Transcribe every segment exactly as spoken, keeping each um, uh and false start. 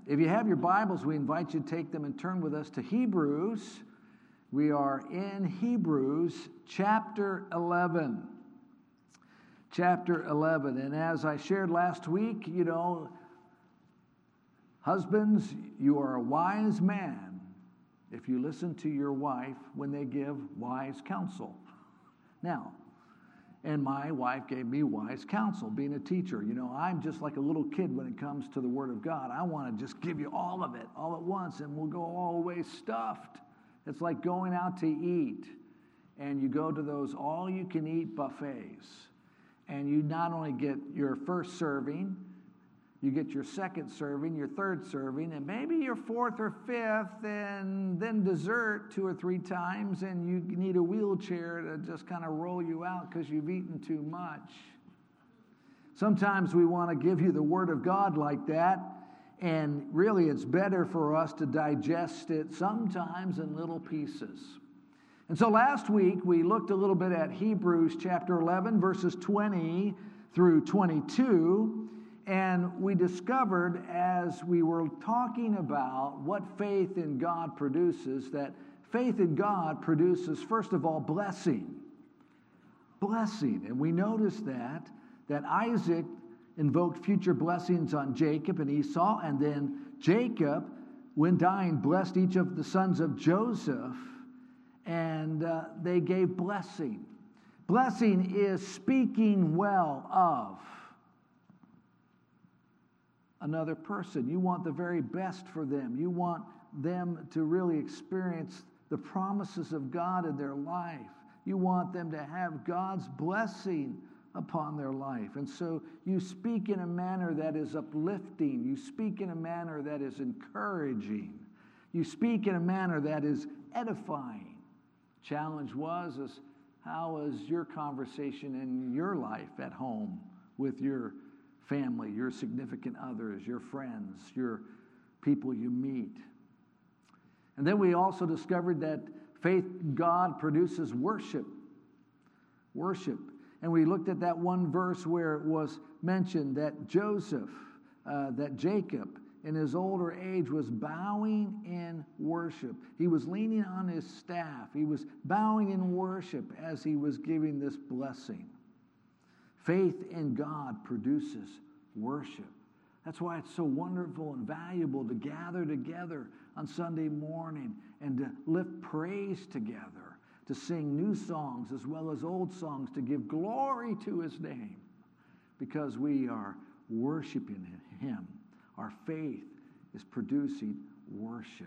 If you have your Bibles, we invite you to take them and turn with us to Hebrews. We are in Hebrews chapter eleven. Chapter eleven. And as I shared last week, you know, husbands, you are a wise man if you listen to your wife when they give wise counsel. Now, and my wife gave me wise counsel, being a teacher. You know, I'm just like a little kid when it comes to the Word of God. I want to just give you all of it, all at once, and we'll go all the way stuffed. It's like going out to eat, and you go to those all-you-can-eat buffets, and you not only get your first serving, you get your second serving, your third serving, and maybe your fourth or fifth, and then dessert two or three times, and you need a wheelchair to just kind of roll you out because you've eaten too much. Sometimes we want to give you the Word of God like that, and really it's better for us to digest it sometimes in little pieces. And so last week we looked a little bit at Hebrews chapter eleven, verses twenty through twenty-two. And we discovered as we were talking about what faith in God produces, that faith in God produces, first of all, blessing. Blessing. And we noticed that, that Isaac invoked future blessings on Jacob and Esau, and then Jacob, when dying, blessed each of the sons of Joseph, and uh, they gave blessing. Blessing is speaking well of another person. You want the very best for them. You want them to really experience the promises of God in their life. You want them to have God's blessing upon their life. And so you speak in a manner that is uplifting. You speak in a manner that is encouraging. You speak in a manner that is edifying. Challenge was, is how is your conversation in your life at home with your family, your significant others, your friends, your people you meet? And then we also discovered that faith in God produces worship. Worship. And we looked at that one verse where it was mentioned that Joseph, uh, that Jacob, in his older age was bowing in worship. He was leaning on his staff. He was bowing in worship as he was giving this blessing. Faith in God produces worship. That's why it's so wonderful and valuable to gather together on Sunday morning and to lift praise together, to sing new songs as well as old songs, to give glory to His name, because we are worshiping Him. Our faith is producing worship.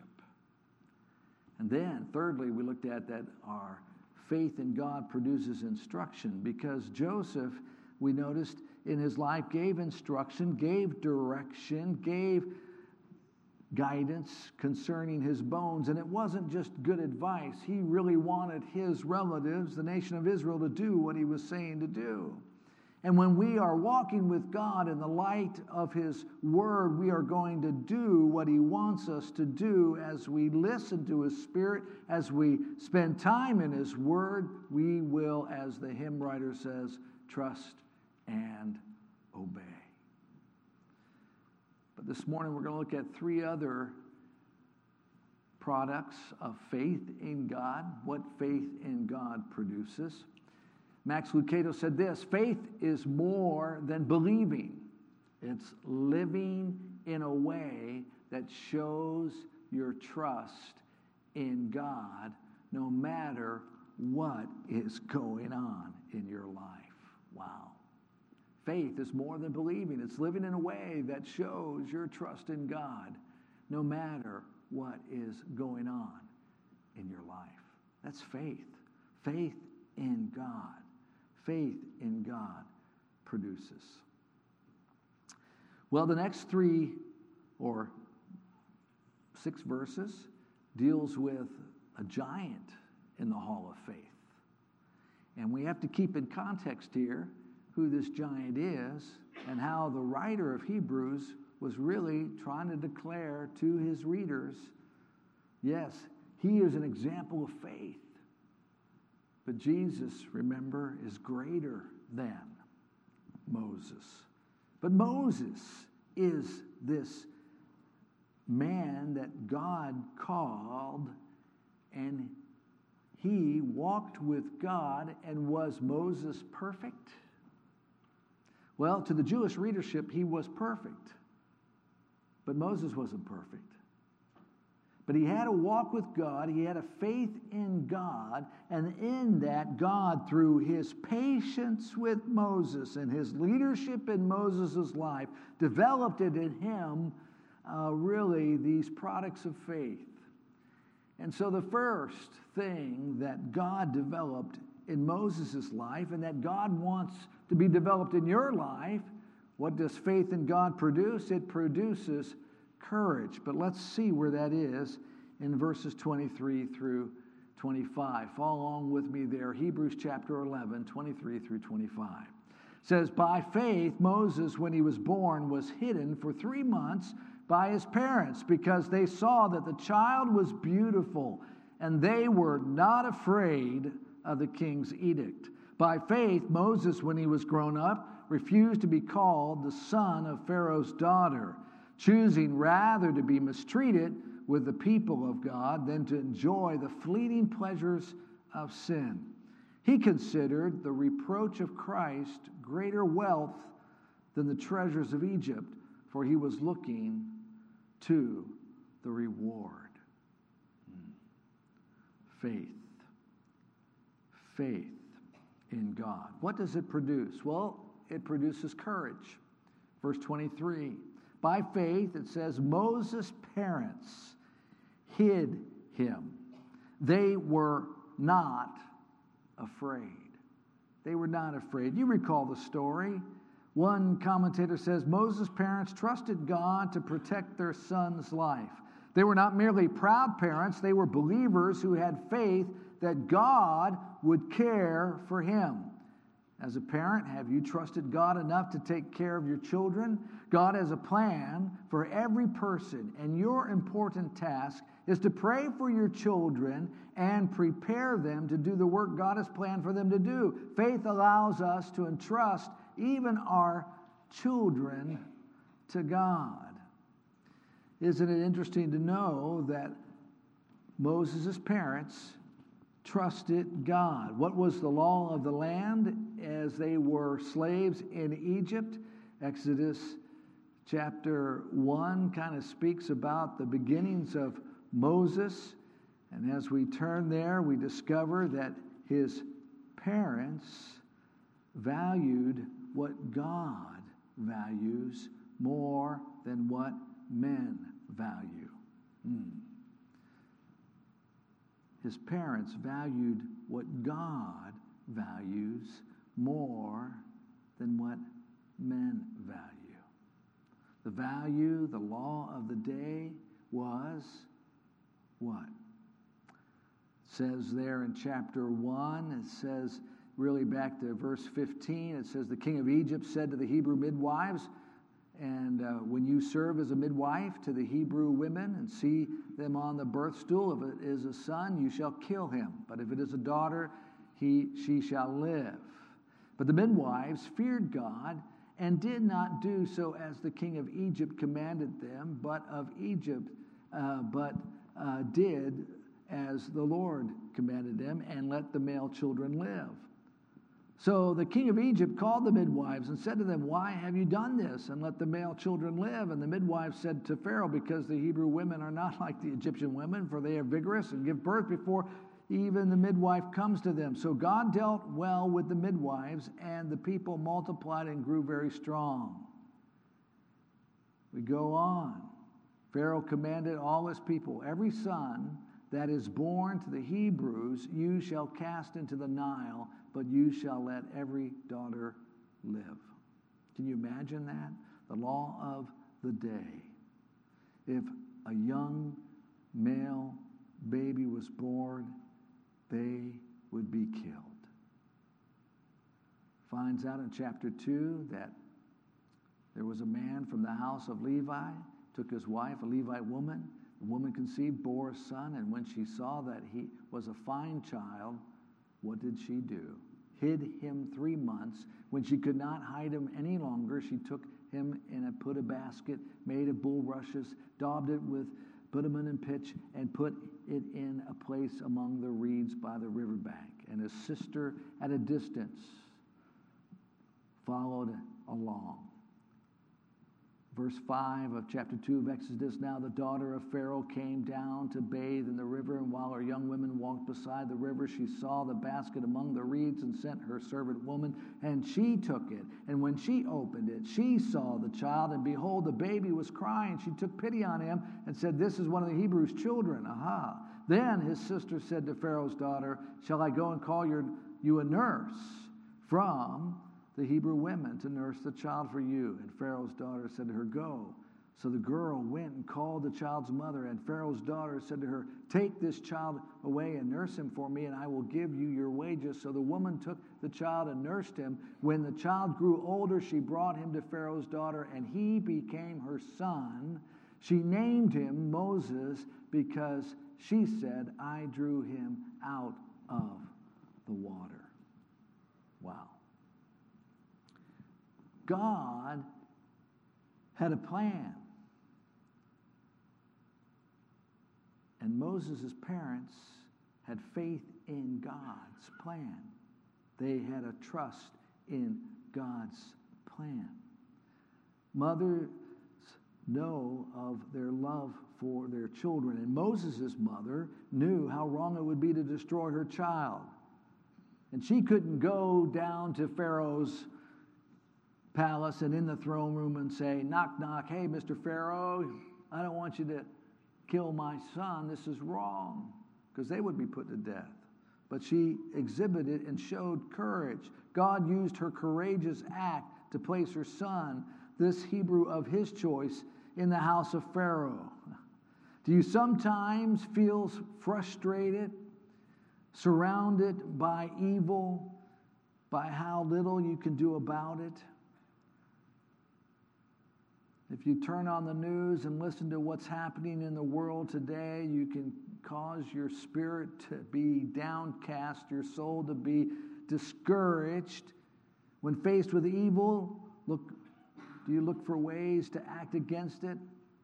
And then, thirdly, we looked at that our faith in God produces instruction, because Joseph, we noticed in his life, gave instruction, gave direction, gave guidance concerning his bones. And it wasn't just good advice. He really wanted his relatives, the nation of Israel, to do what he was saying to do. And when we are walking with God in the light of His Word, we are going to do what He wants us to do as we listen to His Spirit, as we spend time in His Word. We will, as the hymn writer says, trust and obey. But this morning we're going to look at three other products of faith in God, what faith in God produces. Max Lucado said this: faith is more than believing. It's living in a way that shows your trust in God no matter what is going on in your life. Wow. Faith is more than believing. It's living in a way that shows your trust in God no matter what is going on in your life. That's faith. Faith in God. Faith in God produces. Well, the next three or six verses deals with a giant in the hall of faith. And we have to keep in context here who this giant is and how the writer of Hebrews was really trying to declare to his readers, yes, he is an example of faith. But Jesus, remember, is greater than Moses. But Moses is this man that God called, and he walked with God, and was Moses perfect? Well, to the Jewish readership, he was perfect. But Moses wasn't perfect. But he had a walk with God, he had a faith in God, and in that, God, through his patience with Moses and his leadership in Moses' life, developed it in him, uh, really, these products of faith. And so the first thing that God developed in Moses' life, and that God wants to be developed in your life, what does faith in God produce? It produces courage. But let's see where that is in verses twenty-three through twenty-five. Follow along with me there. Hebrews chapter eleven, twenty-three through twenty-five. It says, by faith, Moses, when he was born, was hidden for three months by his parents, because they saw that the child was beautiful, and they were not afraid of the king's edict. By faith, Moses, when he was grown up, refused to be called the son of Pharaoh's daughter, choosing rather to be mistreated with the people of God than to enjoy the fleeting pleasures of sin. He considered the reproach of Christ greater wealth than the treasures of Egypt, for he was looking to the reward. Faith. Faith in God. What does it produce? Well, it produces courage. Verse twenty-three. By faith, it says, Moses' parents hid him. They were not afraid. They were not afraid. You recall the story. One commentator says Moses' parents trusted God to protect their son's life. They were not merely proud parents, they were believers who had faith that God would care for him. As a parent, have you trusted God enough to take care of your children? God has a plan for every person, and your important task is to pray for your children and prepare them to do the work God has planned for them to do. Faith allows us to entrust even our children to God. Isn't it interesting to know that Moses' parents trusted God? What was the law of the land as they were slaves in Egypt? Exodus chapter one kind of speaks about the beginnings of Moses. And as we turn there, we discover that his parents valued what God values more than what men value. Hmm. His parents valued what God values more than what men value. The value, the law of the day was what? It says there in chapter one, it says, really back to verse fifteen, it says, the king of Egypt said to the Hebrew midwives, and uh, when you serve as a midwife to the Hebrew women and see them on the birth stool, if it is a son, you shall kill him. But if it is a daughter, he, she shall live. But the midwives feared God and did not do so as the king of Egypt commanded them, but of Egypt, uh, but uh, did as the Lord commanded them, and let the male children live. So the king of Egypt called the midwives and said to them, why have you done this, and let the male children live? And the midwives said to Pharaoh, because the Hebrew women are not like the Egyptian women, for they are vigorous and give birth before even the midwife comes to them. So God dealt well with the midwives, and the people multiplied and grew very strong. We go on. Pharaoh commanded all his people, every son that is born to the Hebrews you shall cast into the Nile, but you shall let every daughter live. Can you imagine that? The law of the day. If a young male baby was born, they would be killed. Finds out in chapter two that there was a man from the house of Levi, took his wife, a Levite woman. The woman conceived, bore a son, and when she saw that he was a fine child, what did she do? Hid him three months. When she could not hide him any longer, she took him in a put a basket made of bulrushes, daubed it with bitumen and pitch, and put it in a place among the reeds by the riverbank. And his sister at a distance followed along. Verse five of chapter two of Exodus, now the daughter of Pharaoh came down to bathe in the river, and while her young women walked beside the river, she saw the basket among the reeds and sent her servant woman, and she took it. And when she opened it, she saw the child, and behold, the baby was crying. She took pity on him and said, this is one of the Hebrews' children. Aha. Then his sister said to Pharaoh's daughter, shall I go and call your, you a nurse from the Hebrew women to nurse the child for you? And Pharaoh's daughter said to her, go. So the girl went and called the child's mother, and Pharaoh's daughter said to her, take this child away and nurse him for me, and I will give you your wages. So the woman took the child and nursed him. When the child grew older, she brought him to Pharaoh's daughter, and he became her son. She named him Moses because she said, I drew him out of the water. Wow. God had a plan. And Moses' parents had faith in God's plan. They had a trust in God's plan. Mothers know of their love for their children. And Moses' mother knew how wrong it would be to destroy her child. And she couldn't go down to Pharaoh's palace and in the throne room and say, knock, knock, hey, Mister Pharaoh, I don't want you to kill my son. This is wrong, because they would be put to death. But she exhibited and showed courage. God used her courageous act to place her son, this Hebrew of his choice, in the house of Pharaoh. Do you sometimes feel frustrated, surrounded by evil, by how little you can do about it? If you turn on the news and listen to what's happening in the world today, you can cause your spirit to be downcast, your soul to be discouraged. When faced with evil, look, do you look for ways to act against it?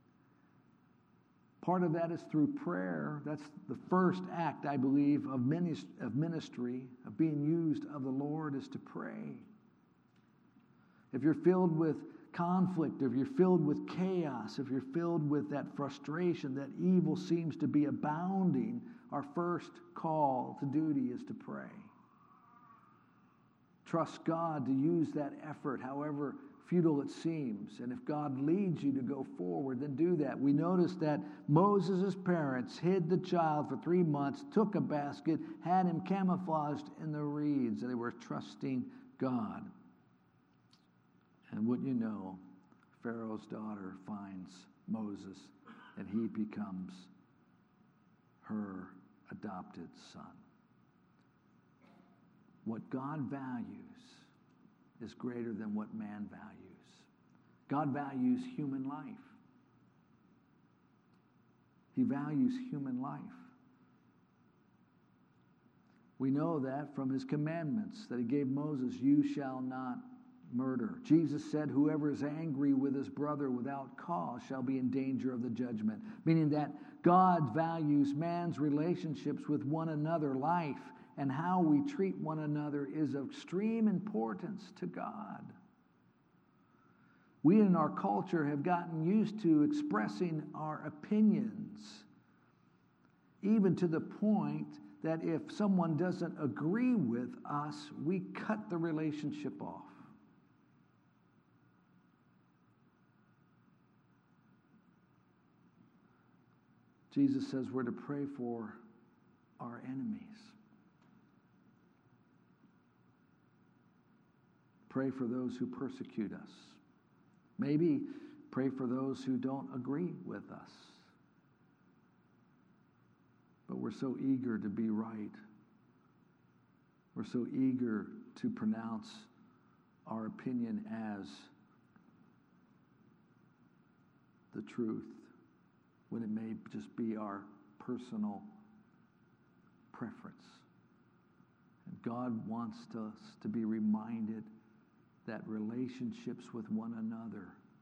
Part of that is through prayer. That's the first act, I believe, of ministry, of being used of the Lord, is to pray. If you're filled with conflict, if you're filled with chaos, if you're filled with that frustration, that evil seems to be abounding, our first call to duty is to pray. Trust God to use that effort, however futile it seems. And if God leads you to go forward, then do that. We notice that Moses' parents hid the child for three months, took a basket, had him camouflaged in the reeds, and they were trusting God. And wouldn't you know, Pharaoh's daughter finds Moses, and he becomes her adopted son. What God values is greater than what man values. God values human life. He values human life. We know that from his commandments that he gave Moses, you shall not murder. Jesus said, whoever is angry with his brother without cause shall be in danger of the judgment. Meaning that God values man's relationships with one another, life, and how we treat one another is of extreme importance to God. We in our culture have gotten used to expressing our opinions, even to the point that if someone doesn't agree with us, we cut the relationship off. Jesus says we're to pray for our enemies. Pray for those who persecute us. Maybe pray for those who don't agree with us. But we're so eager to be right. We're so eager to pronounce our opinion as the truth, when it may just be our personal preference. And God wants us to be reminded that relationships with one another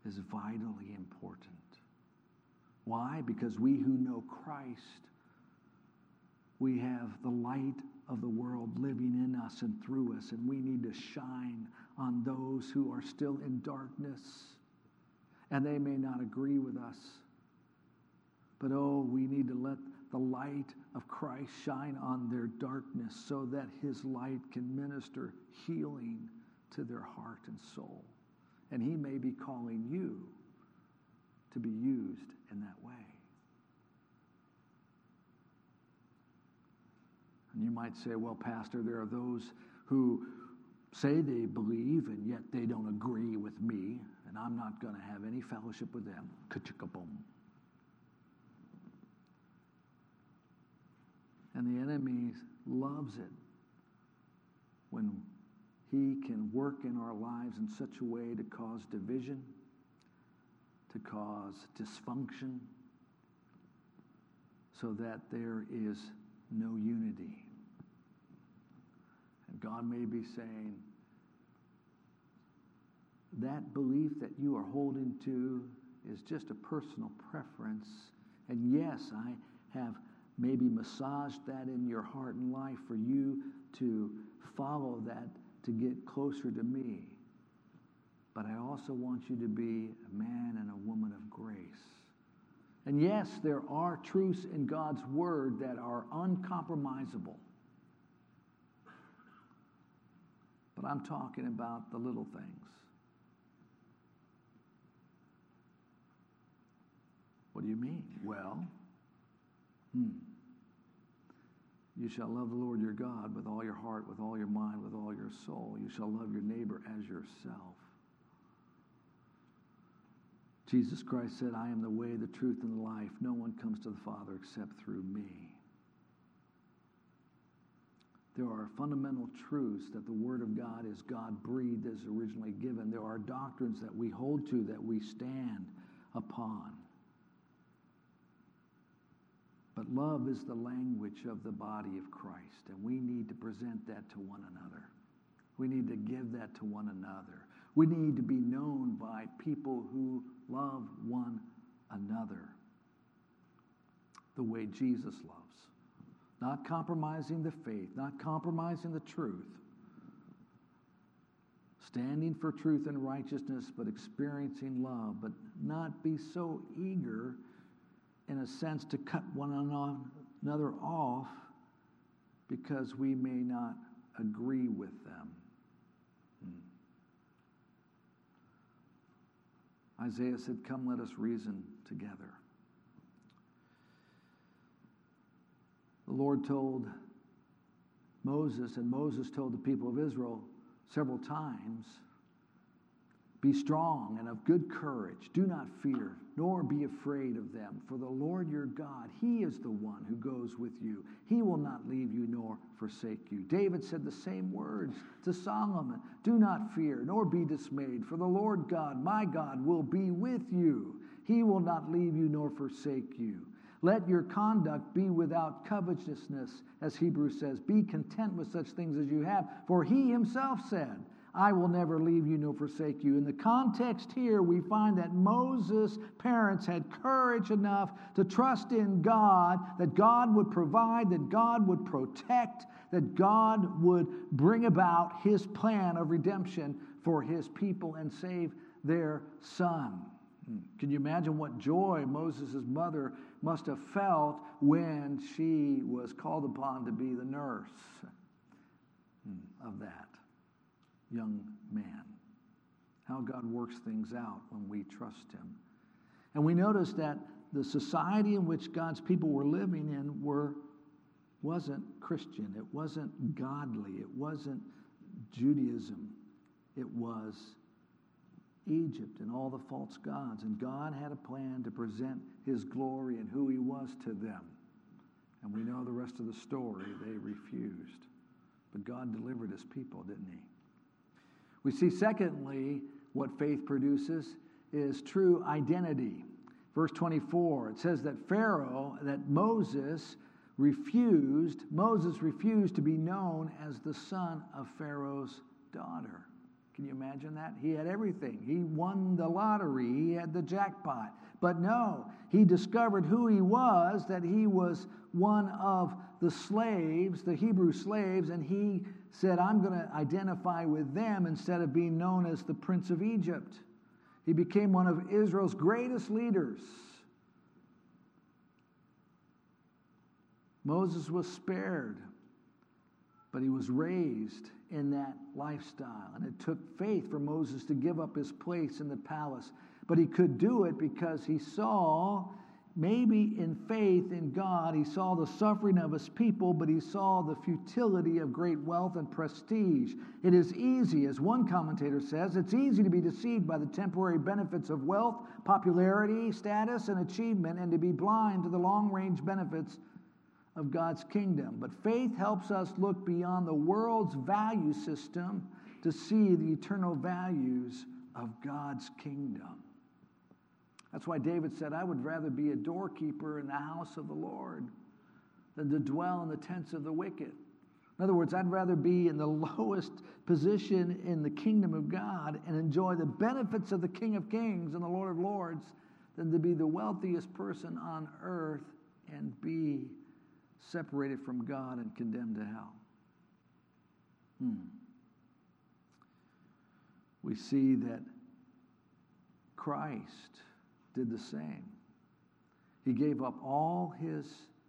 is vitally important. Why? Because we who know Christ, we have the light of the world living in us and through us, and we need to shine on those who are still in darkness, and they may not agree with us. But oh, we need to let the light of Christ shine on their darkness so that his light can minister healing to their heart and soul. And he may be calling you to be used in that way. And you might say, well, Pastor, there are those who say they believe and yet they don't agree with me, and I'm not going to have any fellowship with them. Ka-chicka-boom. And the enemy loves it when he can work in our lives in such a way to cause division, to cause dysfunction, so that there is no unity. And God may be saying, that belief that you are holding to is just a personal preference. And yes, I have maybe massaged that in your heart and life for you to follow that, to get closer to me. But I also want you to be a man and a woman of grace. And yes, there are truths in God's word that are uncompromisable. But I'm talking about the little things. What do you mean? Well, hmm. You shall love the Lord your God with all your heart, with all your mind, with all your soul. You shall love your neighbor as yourself. Jesus Christ said, I am the way, the truth, and the life. No one comes to the Father except through me. There are fundamental truths that the Word of God is God-breathed, as originally given. There are doctrines that we hold to, that we stand upon. But love is the language of the body of Christ, and we need to present that to one another. We need to give that to one another. We need to be known by people who love one another the way Jesus loves. Not compromising the faith, not compromising the truth. Standing for truth and righteousness, but experiencing love, but not be so eager in a sense to cut one another off because we may not agree with them. Hmm. Isaiah said, come, let us reason together. The Lord told Moses, and Moses told the people of Israel several times, be strong and of good courage. Do not fear, nor be afraid of them. For the Lord your God, he is the one who goes with you. He will not leave you nor forsake you. David said the same words to Solomon. Do not fear, nor be dismayed. For the Lord God, my God, will be with you. He will not leave you nor forsake you. Let your conduct be without covetousness, as Hebrews says. Be content with such things as you have. For he himself said, I will never leave you nor forsake you. In the context here, we find that Moses' parents had courage enough to trust in God, that God would provide, that God would protect, that God would bring about his plan of redemption for his people and save their son. Can you imagine what joy Moses' mother must have felt when she was called upon to be the nurse of that young man? How God works things out when we trust him. And we notice that the society in which God's people were living in were, wasn't Christian. It wasn't godly. It wasn't Judaism. It was Egypt and all the false gods. And God had a plan to present his glory and who he was to them. And we know the rest of the story. They refused. But God delivered his people, didn't he? We see, secondly, what faith produces is true identity. Verse twenty-four, it says that Pharaoh, that Moses refused, Moses refused to be known as the son of Pharaoh's daughter. Can you imagine that? He had everything. He won the lottery. He had the jackpot. But no, he discovered who he was, that he was one of the slaves, the Hebrew slaves, and he said, I'm going to identify with them instead of being known as the Prince of Egypt. He became one of Israel's greatest leaders. Moses was spared, but he was raised in that lifestyle. And it took faith for Moses to give up his place in the palace. But he could do it because he saw, maybe in faith in God, he saw the suffering of his people, but he saw the futility of great wealth and prestige. It is easy, as one commentator says, it's easy to be deceived by the temporary benefits of wealth, popularity, status, and achievement, and to be blind to the long-range benefits of God's kingdom. But faith helps us look beyond the world's value system to see the eternal values of God's kingdom. That's why David said, I would rather be a doorkeeper in the house of the Lord than to dwell in the tents of the wicked. In other words, I'd rather be in the lowest position in the kingdom of God and enjoy the benefits of the King of Kings and the Lord of Lords than to be the wealthiest person on earth and be separated from God and condemned to hell. Hmm. We see that Christ did the same. He gave up all his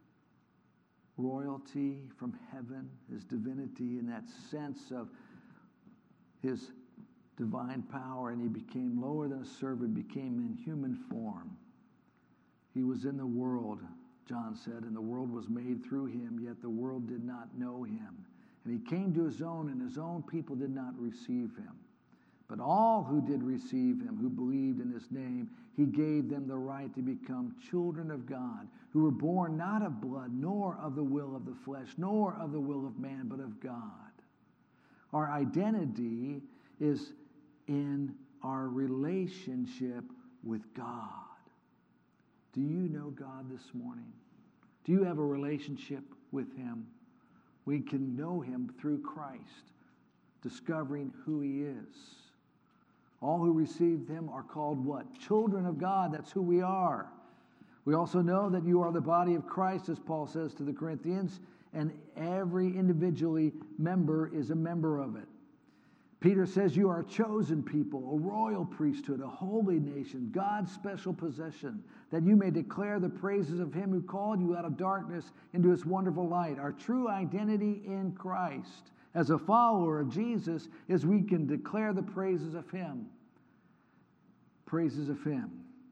royalty from heaven, his divinity, in that sense of his divine power, and he became lower than a servant, became in human form. He was in the world, John said, and the world was made through him, yet the world did not know him. And he came to his own, and his own people did not receive him. But all who did receive him, who believed in his name, he gave them the right to become children of God, who were born not of blood, nor of the will of the flesh, nor of the will of man, but of God. Our identity is in our relationship with God. Do you know God this morning? Do you have a relationship with him? We can know him through Christ, discovering who he is. All who received him are called what? Children of God. That's who we are. We also know that you are the body of Christ, as Paul says to the Corinthians, and every individually member is a member of it. Peter says you are a chosen people, a royal priesthood, a holy nation, God's special possession, that you may declare the praises of him who called you out of darkness into his wonderful light. Our true identity in Christ as a follower of Jesus is we can declare the praises of him. Praises of him.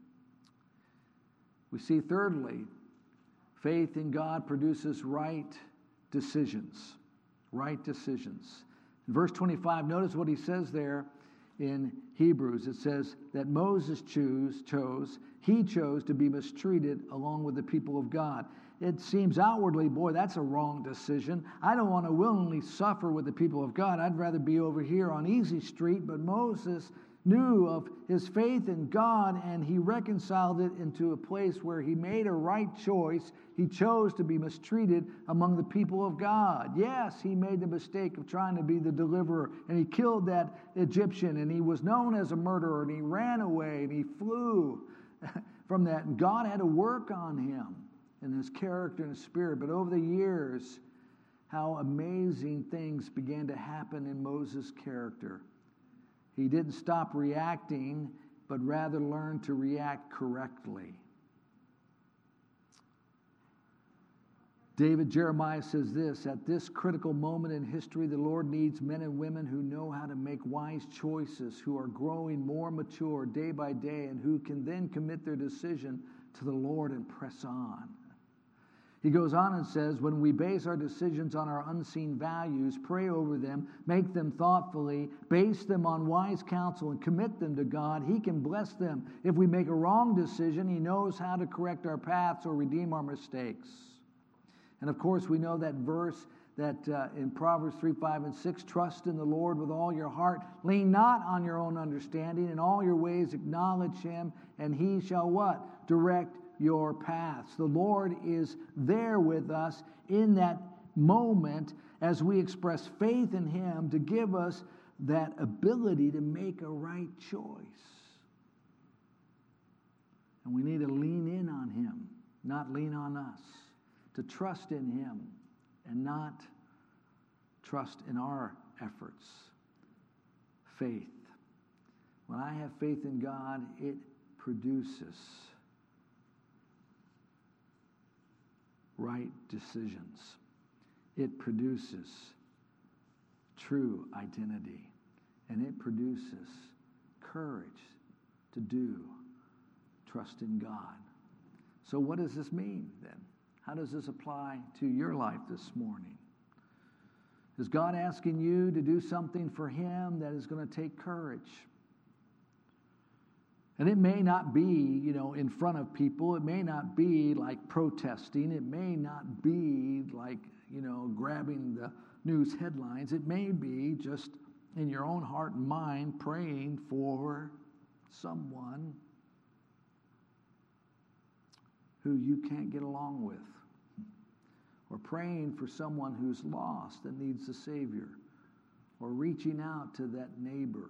We see thirdly, faith in God produces right decisions. Right decisions. In verse twenty-five, notice what he says there in Hebrews. It says that Moses choose, chose, he chose to be mistreated along with the people of God. It seems outwardly, boy, that's a wrong decision. I don't want to willingly suffer with the people of God. I'd rather be over here on Easy Street. But Moses knew of his faith in God, and he reconciled it into a place where he made a right choice. He chose to be mistreated among the people of God. Yes, he made the mistake of trying to be the deliverer, and he killed that Egyptian, and he was known as a murderer, and he ran away, and he flew from that. And God had to work on him in his character and his spirit. But over the years, how amazing things began to happen in Moses' character. He didn't stop reacting, but rather learned to react correctly. David Jeremiah says this, at this critical moment in history, the Lord needs men and women who know how to make wise choices, who are growing more mature day by day, and who can then commit their decision to the Lord and press on. He goes on and says, when we base our decisions on our unseen values, pray over them, make them thoughtfully, base them on wise counsel, and commit them to God, he can bless them. If we make a wrong decision, he knows how to correct our paths or redeem our mistakes. And of course, we know that verse that uh, in Proverbs three, five, and six, trust in the Lord with all your heart. Lean not on your own understanding. In all your ways acknowledge him, and he shall what? Direct your paths. The Lord is there with us in that moment as we express faith in him to give us that ability to make a right choice. And we need to lean in on him, not lean on us, to trust in him and not trust in our efforts. Faith. When I have faith in God, it produces right decisions. It produces true identity. And it produces courage to do, trust in God. So what does this mean then? How does this apply to your life this morning? Is God asking you to do something for him that is going to take courage? And it may not be, you know, in front of people. It may not be like protesting. It may not be like, you know, grabbing the news headlines. It may be just in your own heart and mind praying for someone who you can't get along with. Or praying for someone who's lost and needs a Savior. Or reaching out to that neighbor.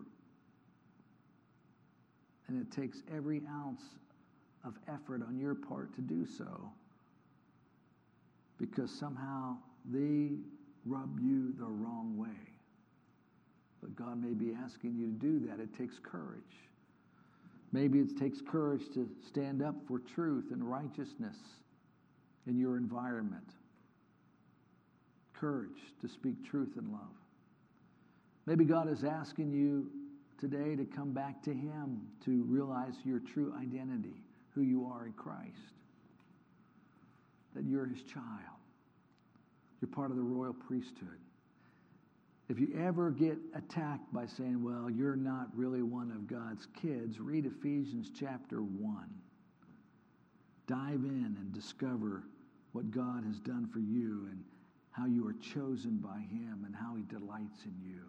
And it takes every ounce of effort on your part to do so. Because somehow they rub you the wrong way. But God may be asking you to do that. It takes courage. Maybe it takes courage to stand up for truth and righteousness in your environment. Courage to speak truth in love. Maybe God is asking you today to come back to him to realize your true identity, who you are in Christ. That you're his child. You're part of the royal priesthood. If you ever get attacked by saying, well, you're not really one of God's kids, read Ephesians chapter one. Dive in and discover what God has done for you and how you are chosen by him and how he delights in you.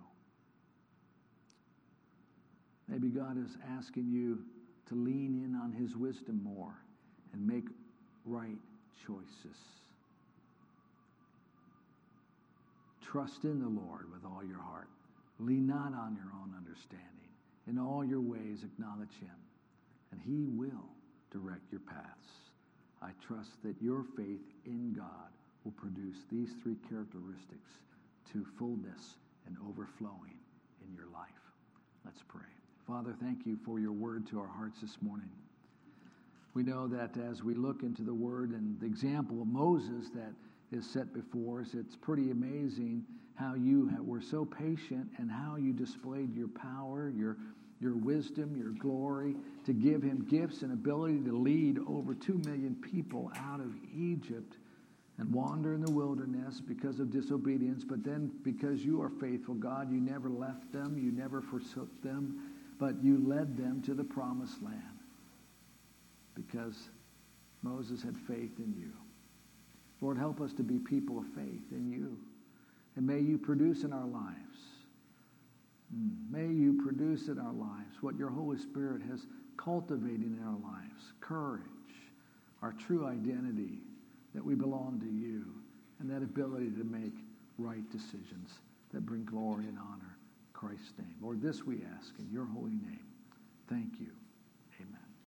Maybe God is asking you to lean in on his wisdom more and make right choices. Trust in the Lord with all your heart. Lean not on your own understanding. In all your ways acknowledge him, and he will direct your paths. I trust that your faith in God will produce these three characteristics to fullness and overflowing in your life. Let's pray. Father, thank you for your word to our hearts this morning. We know that as we look into the word and the example of Moses that is set before us, it's pretty amazing how you were so patient and how you displayed your power, your, your wisdom, your glory, to give him gifts and ability to lead over two million people out of Egypt and wander in the wilderness because of disobedience. But then because you are faithful, God, you never left them, you never forsook them, but you led them to the promised land because Moses had faith in you. Lord, help us to be people of faith in you. And may you produce in our lives, may you produce in our lives what your Holy Spirit has cultivated in our lives. Courage, our true identity, that we belong to you, and that ability to make right decisions that bring glory and honor in Christ's name. Lord, this we ask in your holy name. Thank you.